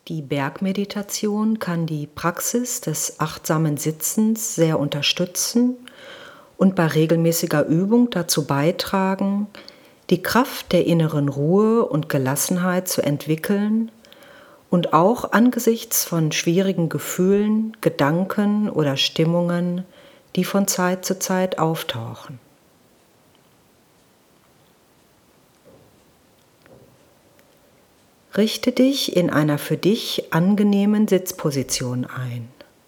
Die Bergmeditation kann die Praxis des achtsamen Sitzens sehr unterstützen und bei regelmäßiger Übung dazu beitragen, die Kraft der inneren Ruhe und Gelassenheit zu entwickeln und auch angesichts von schwierigen Gefühlen, Gedanken oder Stimmungen, die von Zeit zu Zeit auftauchen. Richte dich in einer für dich angenehmen Sitzposition ein.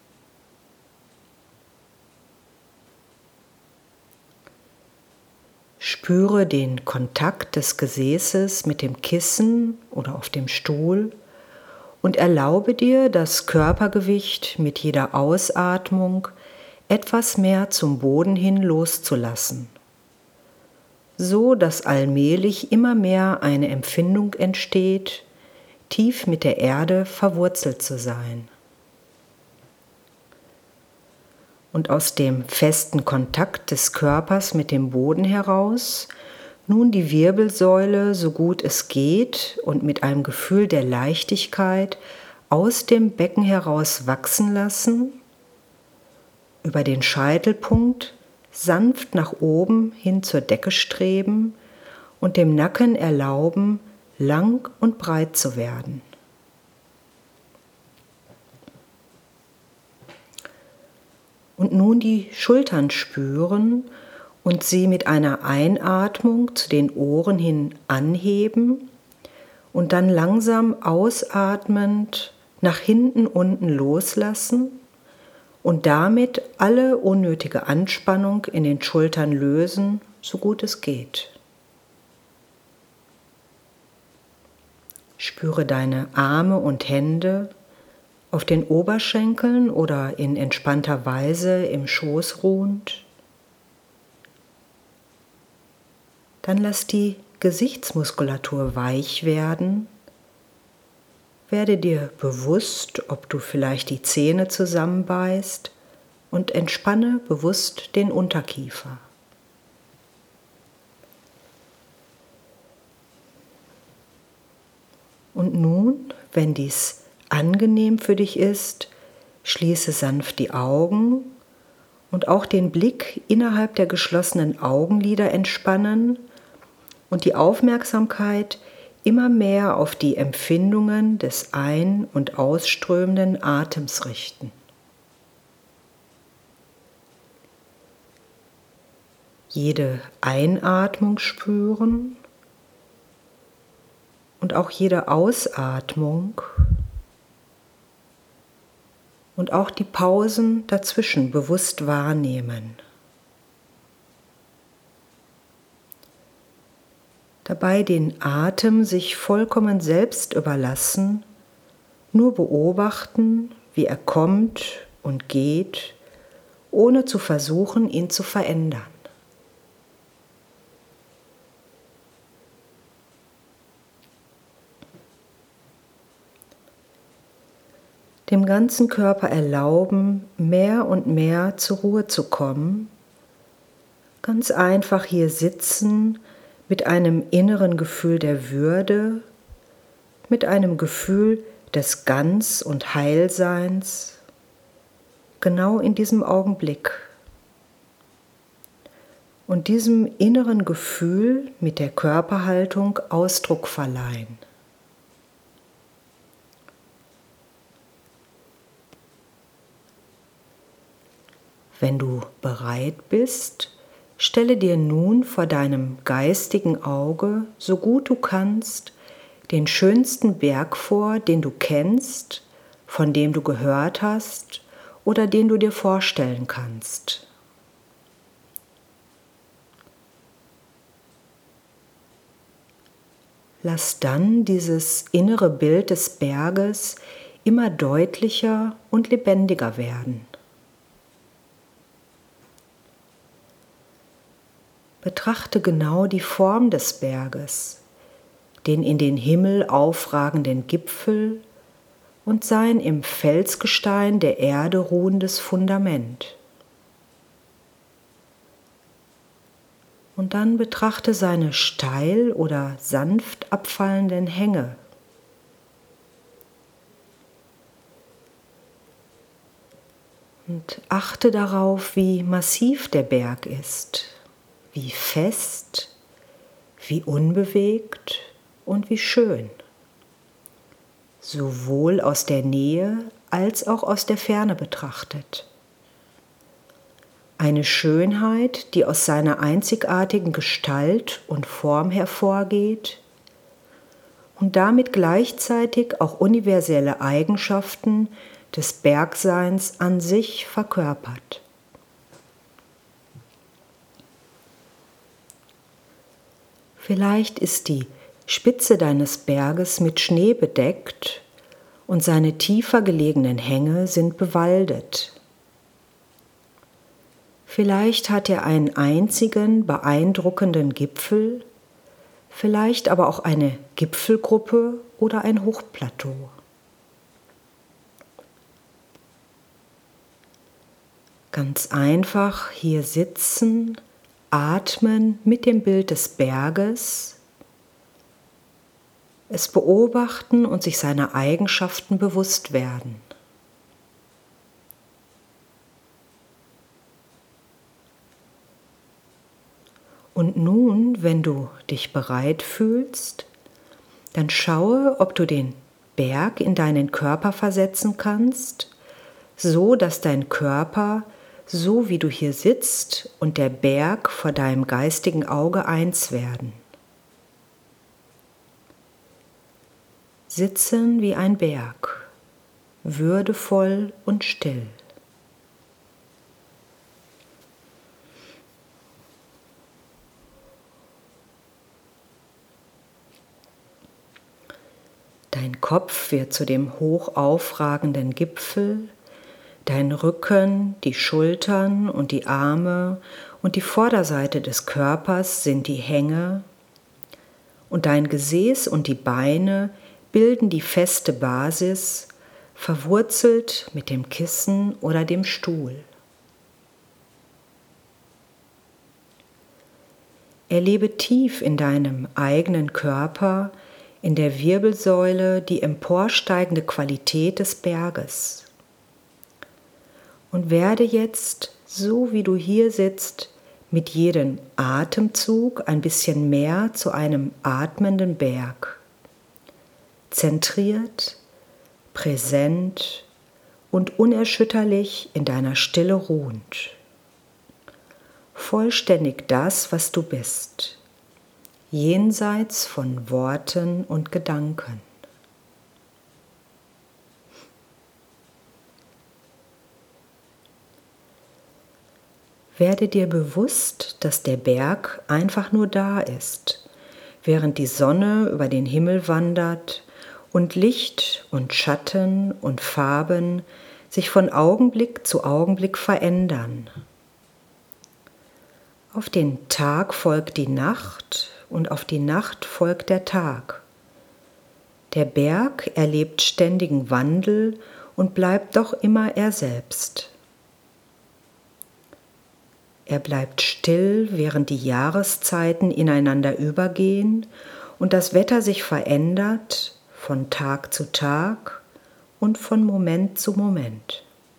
Spüre den Kontakt des Gesäßes mit dem Kissen oder auf dem Stuhl und erlaube dir, das Körpergewicht mit jeder Ausatmung etwas mehr zum Boden hin loszulassen, so dass allmählich immer mehr eine Empfindung entsteht, tief mit der Erde verwurzelt zu sein. Und aus dem festen Kontakt des Körpers mit dem Boden heraus nun die Wirbelsäule so gut es geht und mit einem Gefühl der Leichtigkeit aus dem Becken heraus wachsen lassen, über den Scheitelpunkt sanft nach oben hin zur Decke streben und dem Nacken erlauben, lang und breit zu werden. Und nun die Schultern spüren und sie mit einer Einatmung zu den Ohren hin anheben und dann langsam ausatmend nach hinten unten loslassen und damit alle unnötige Anspannung in den Schultern lösen, so gut es geht. Spüre deine Arme und Hände auf den Oberschenkeln oder in entspannter Weise im Schoß ruhend. Dann lass die Gesichtsmuskulatur weich werden. Werde dir bewusst, ob du vielleicht die Zähne zusammenbeißt und entspanne bewusst den Unterkiefer. Und nun, wenn dies angenehm für dich ist, schließe sanft die Augen und auch den Blick innerhalb der geschlossenen Augenlider entspannen und die Aufmerksamkeit immer mehr auf die Empfindungen des ein- und ausströmenden Atems richten. Jede Einatmung spüren und auch jede Ausatmung und auch die Pausen dazwischen bewusst wahrnehmen. Dabei den Atem sich vollkommen selbst überlassen, nur beobachten, wie er kommt und geht, ohne zu versuchen, ihn zu verändern. Dem ganzen Körper erlauben, mehr und mehr zur Ruhe zu kommen. Ganz einfach hier sitzen mit einem inneren Gefühl der Würde, mit einem Gefühl des Ganz- und Heilseins, genau in diesem Augenblick. Und diesem inneren Gefühl mit der Körperhaltung Ausdruck verleihen. Wenn du bereit bist, stelle dir nun vor deinem geistigen Auge, so gut du kannst, den schönsten Berg vor, den du kennst, von dem du gehört hast oder den du dir vorstellen kannst. Lass dann dieses innere Bild des Berges immer deutlicher und lebendiger werden. Betrachte genau die Form des Berges, den in den Himmel aufragenden Gipfel und sein im Felsgestein der Erde ruhendes Fundament. Und dann betrachte seine steil oder sanft abfallenden Hänge. Und achte darauf, wie massiv der Berg ist, wie fest, wie unbewegt und wie schön. Sowohl aus der Nähe als auch aus der Ferne betrachtet. Eine Schönheit, die aus seiner einzigartigen Gestalt und Form hervorgeht und damit gleichzeitig auch universelle Eigenschaften des Bergseins an sich verkörpert. Vielleicht ist die Spitze deines Berges mit Schnee bedeckt und seine tiefer gelegenen Hänge sind bewaldet. Vielleicht hat er einen einzigen beeindruckenden Gipfel, vielleicht aber auch eine Gipfelgruppe oder ein Hochplateau. Ganz einfach hier sitzen, atmen mit dem Bild des Berges, es beobachten und sich seiner Eigenschaften bewusst werden. Und nun, wenn du dich bereit fühlst, dann schaue, ob du den Berg in deinen Körper versetzen kannst, so dass dein Körper, so wie du hier sitzt, und der Berg vor deinem geistigen Auge eins werden. Sitzen wie ein Berg, würdevoll und still. Dein Kopf wird zu dem hoch aufragenden Gipfel, dein Rücken, die Schultern und die Arme und die Vorderseite des Körpers sind die Hänge und dein Gesäß und die Beine bilden die feste Basis, verwurzelt mit dem Kissen oder dem Stuhl. Erlebe tief in deinem eigenen Körper, in der Wirbelsäule, die emporsteigende Qualität des Berges. Und werde jetzt, so wie du hier sitzt, mit jedem Atemzug ein bisschen mehr zu einem atmenden Berg. Zentriert, präsent und unerschütterlich in deiner Stille ruhend. Vollständig das, was du bist, jenseits von Worten und Gedanken. Werde dir bewusst, dass der Berg einfach nur da ist, während die Sonne über den Himmel wandert und Licht und Schatten und Farben sich von Augenblick zu Augenblick verändern. Auf den Tag folgt die Nacht und auf die Nacht folgt der Tag. Der Berg erlebt ständigen Wandel und bleibt doch immer er selbst. Er bleibt still, während die Jahreszeiten ineinander übergehen und das Wetter sich verändert von Tag zu Tag und von Moment zu Moment.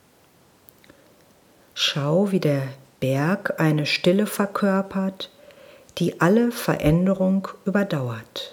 Schau, wie der Berg eine Stille verkörpert, die alle Veränderung überdauert.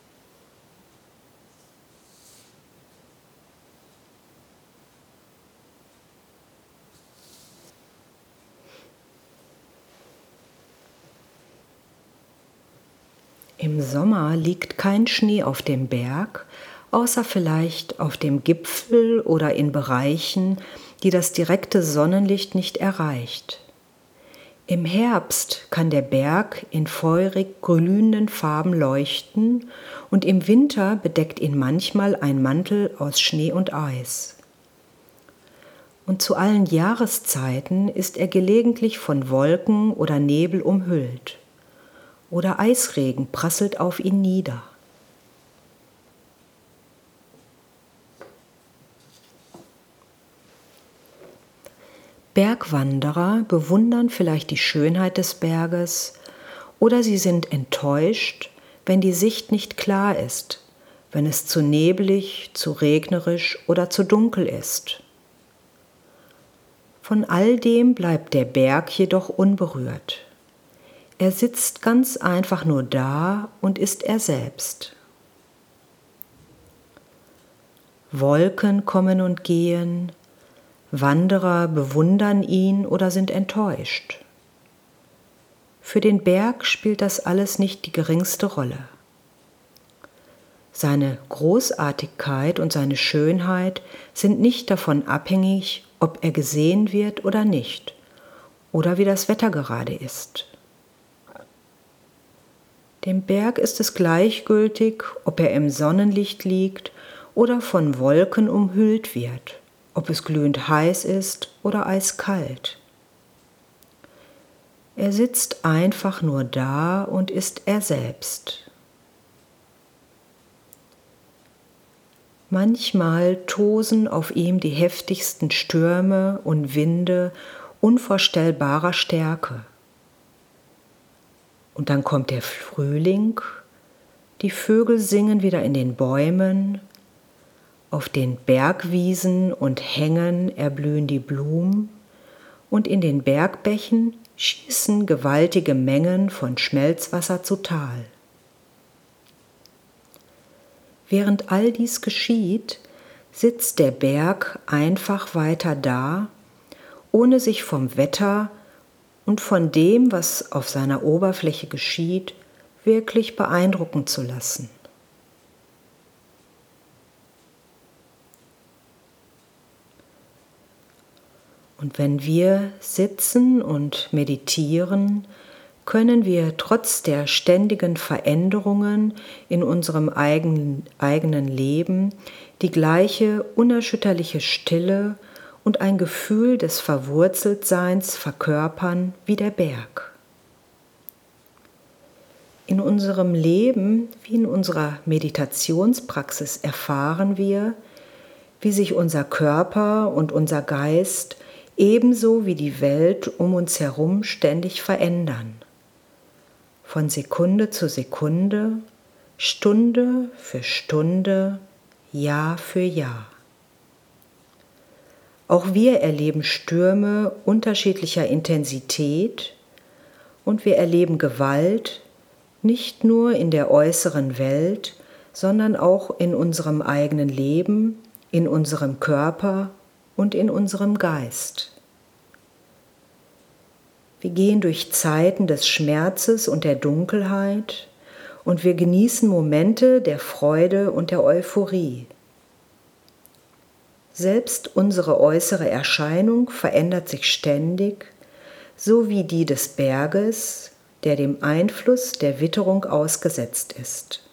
Im Sommer liegt kein Schnee auf dem Berg, außer vielleicht auf dem Gipfel oder in Bereichen, die das direkte Sonnenlicht nicht erreicht. Im Herbst kann der Berg in feurig glühenden Farben leuchten und im Winter bedeckt ihn manchmal ein Mantel aus Schnee und Eis. Und zu allen Jahreszeiten ist er gelegentlich von Wolken oder Nebel umhüllt. Oder Eisregen prasselt auf ihn nieder. Bergwanderer bewundern vielleicht die Schönheit des Berges oder sie sind enttäuscht, wenn die Sicht nicht klar ist, wenn es zu neblig, zu regnerisch oder zu dunkel ist. Von all dem bleibt der Berg jedoch unberührt. Er sitzt ganz einfach nur da und ist er selbst. Wolken kommen und gehen, Wanderer bewundern ihn oder sind enttäuscht. Für den Berg spielt das alles nicht die geringste Rolle. Seine Großartigkeit und seine Schönheit sind nicht davon abhängig, ob er gesehen wird oder nicht, oder wie das Wetter gerade ist. Dem Berg ist es gleichgültig, ob er im Sonnenlicht liegt oder von Wolken umhüllt wird, ob es glühend heiß ist oder eiskalt. Er sitzt einfach nur da und ist er selbst. Manchmal tosen auf ihm die heftigsten Stürme und Winde unvorstellbarer Stärke. Und dann kommt der Frühling, die Vögel singen wieder in den Bäumen, auf den Bergwiesen und Hängen erblühen die Blumen und in den Bergbächen schießen gewaltige Mengen von Schmelzwasser zu Tal. Während all dies geschieht, sitzt der Berg einfach weiter da, ohne sich vom Wetter und von dem, was auf seiner Oberfläche geschieht, wirklich beeindrucken zu lassen. Und wenn wir sitzen und meditieren, können wir trotz der ständigen Veränderungen in unserem eigenen Leben die gleiche unerschütterliche Stille und ein Gefühl des Verwurzeltseins verkörpern wie der Berg. In unserem Leben wie in unserer Meditationspraxis erfahren wir, wie sich unser Körper und unser Geist ebenso wie die Welt um uns herum ständig verändern. Von Sekunde zu Sekunde, Stunde für Stunde, Jahr für Jahr. Auch wir erleben Stürme unterschiedlicher Intensität und wir erleben Gewalt nicht nur in der äußeren Welt, sondern auch in unserem eigenen Leben, in unserem Körper und in unserem Geist. Wir gehen durch Zeiten des Schmerzes und der Dunkelheit und wir genießen Momente der Freude und der Euphorie. Selbst unsere äußere Erscheinung verändert sich ständig, so wie die des Berges, der dem Einfluss der Witterung ausgesetzt ist.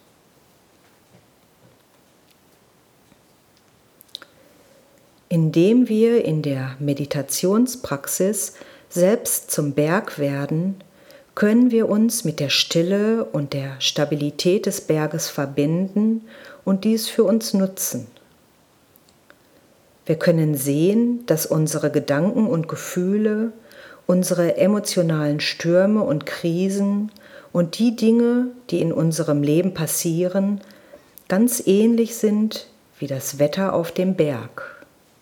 Indem wir in der Meditationspraxis selbst zum Berg werden, können wir uns mit der Stille und der Stabilität des Berges verbinden und dies für uns nutzen. Wir können sehen, dass unsere Gedanken und Gefühle, unsere emotionalen Stürme und Krisen und die Dinge, die in unserem Leben passieren, ganz ähnlich sind wie das Wetter auf dem Berg.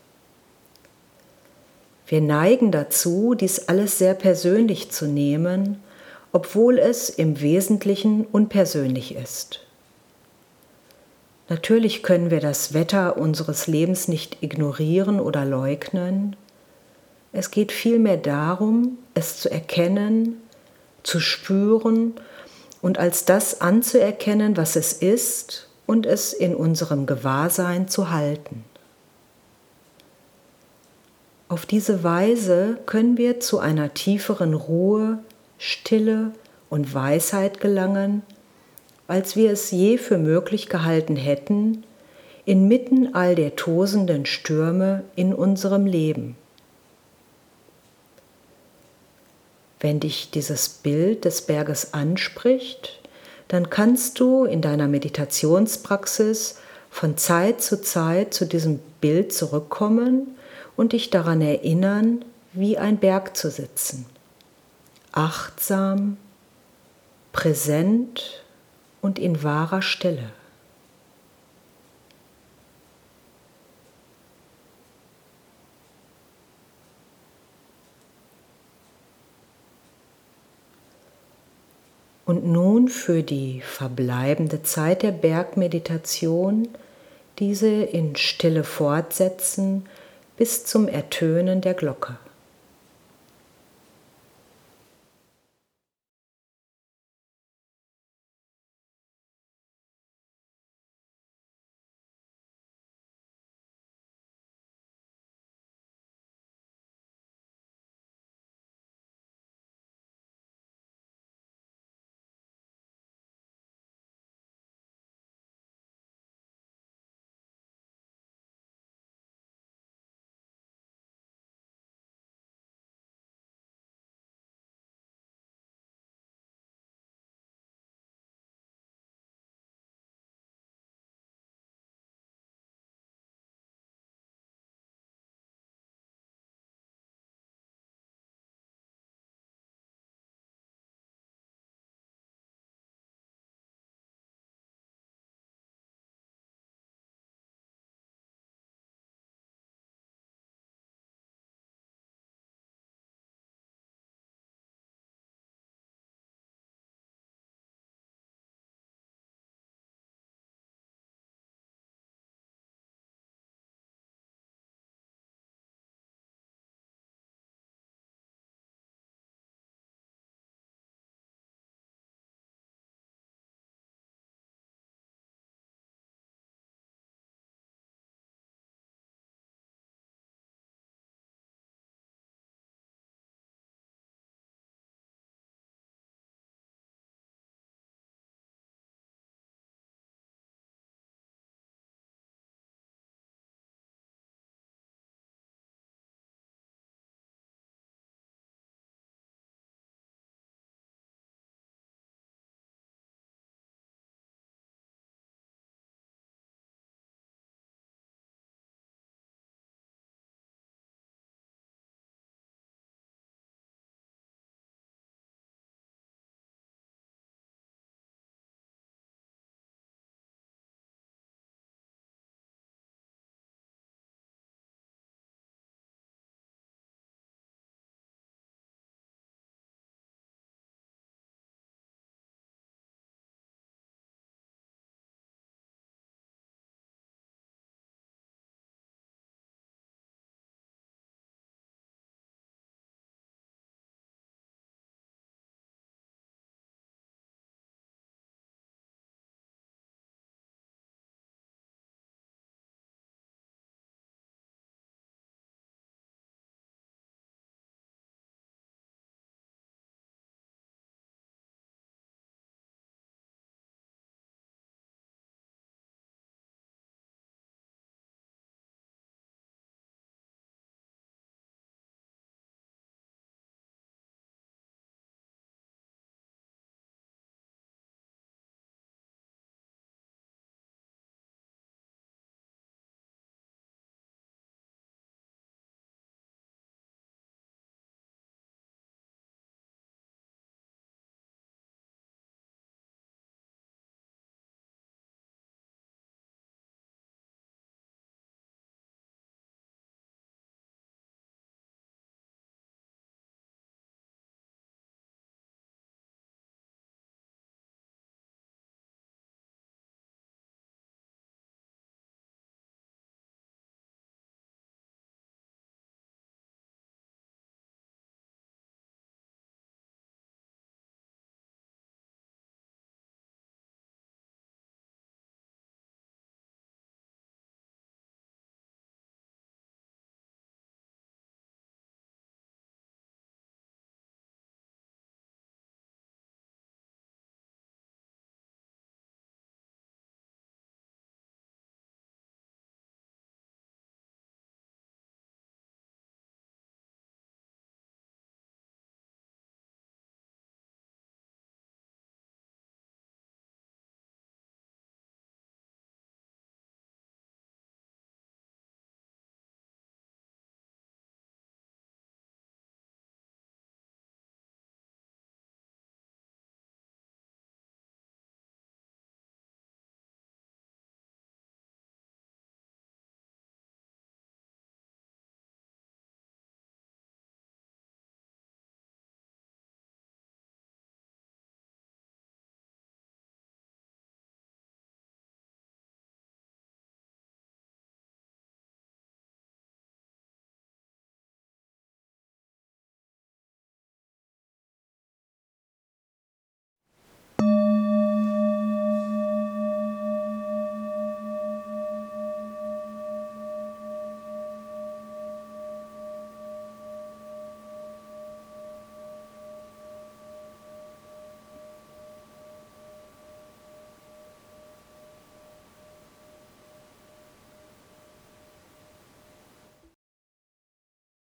Wir neigen dazu, dies alles sehr persönlich zu nehmen, obwohl es im Wesentlichen unpersönlich ist. Natürlich können wir das Wetter unseres Lebens nicht ignorieren oder leugnen. Es geht vielmehr darum, es zu erkennen, zu spüren und als das anzuerkennen, was es ist, und es in unserem Gewahrsein zu halten. Auf diese Weise können wir zu einer tieferen Ruhe, Stille und Weisheit gelangen, als wir es je für möglich gehalten hätten, inmitten all der tosenden Stürme in unserem Leben. Wenn dich dieses Bild des Berges anspricht, dann kannst du in deiner Meditationspraxis von Zeit zu diesem Bild zurückkommen und dich daran erinnern, wie ein Berg zu sitzen. Achtsam, präsent und in wahrer Stille. Und nun für die verbleibende Zeit der Bergmeditation diese in Stille fortsetzen bis zum Ertönen der Glocke.